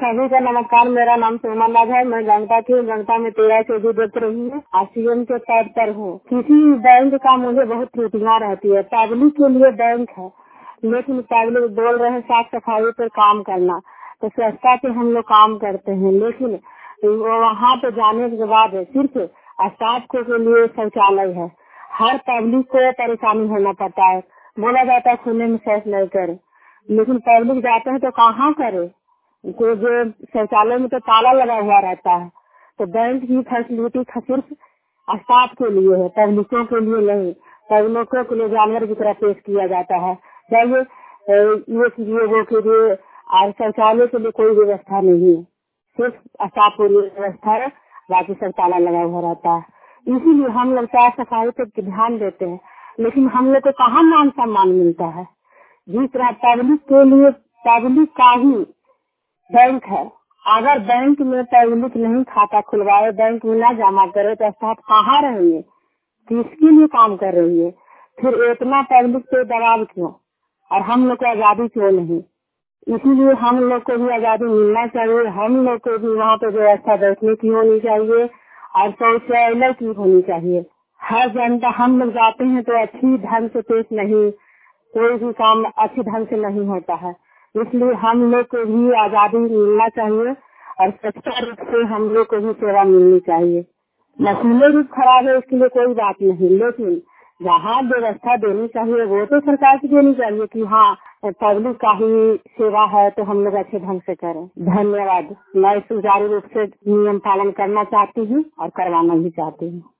सभी को नमस्कार। मेरा नाम सुमन नाग है। मैं जनता की जनता में 13 से भी देख रही हूँ। आरसीएम के पद पर हूँ। किसी बैंक का मुझे बहुत त्रुटियां रहती है। पब्लिक के लिए बैंक है, लेकिन पब्लिक बोल रहे हैं साफ सफाई पर काम करना, तो स्वच्छता पे हम लोग काम करते हैं, लेकिन वहाँ पे जाने के बाद सिर्फ स्टाफ के लिए शौचालय है। हर पब्लिक को परेशानी होना पड़ता है। बोला जाता है खुले में शौच नहीं करे, लेकिन पब्लिक जाते हैं तो कहाँ करे। जो शौचालय में तो ताला लगा हुआ रहता है। तो बैंक की फैसिलिटी सिर्फ स्टाफ के लिए है, पब्लिकों के लिए नहीं। पब्लिकों के लिए जानवर की तरह पेश किया जाता है। जब ये कीजिए वो कीजिए, और शौचालय के लिए कोई व्यवस्था नहीं है, सिर्फ स्टाफ के लिए व्यवस्था है, बाकी सब ताला लगा हुआ रहता है। इसीलिए हम लोग साफ सफाई पे ध्यान देते हैं, लेकिन हम लोग को कहाँ मान सम्मान मिलता है। जिस तरह पब्लिक के लिए पब्लिक का ही बैंक है। अगर बैंक में पब्लिक नहीं खाता खुलवाए, बैंक में ना जमा करे, तो स्टाफ कहाँ रहेंगे, किसके लिए काम कर रही है। फिर इतना पब्लिक पे दबाव क्यों, और हम लोग को आजादी क्यों नहीं। इसीलिए हम लोग को भी आजादी मिलना चाहिए। हम लोग को भी वहाँ पे व्यवस्था बैठने की होनी चाहिए और शौचालय की होनी चाहिए। हर जनता हम लोग जाते हैं तो अच्छी ढंग से पेश नहीं, कोई भी काम अच्छे ढंग से नहीं होता है। इसलिए हम लोग को भी आजादी मिलना चाहिए और सच्चा रूप से हम लोग को भी सेवा मिलनी चाहिए। मशीनें भी खराब है, इसके लिए कोई बात नहीं, लेकिन जहाँ व्यवस्था देनी चाहिए वो तो सरकार की देनी चाहिए कि हाँ पब्लिक का ही सेवा है तो हम लोग अच्छे ढंग से करें। धन्यवाद। मैं सुचारू रूप से नियम पालन करना चाहती हूँ और करवाना भी चाहती हूँ।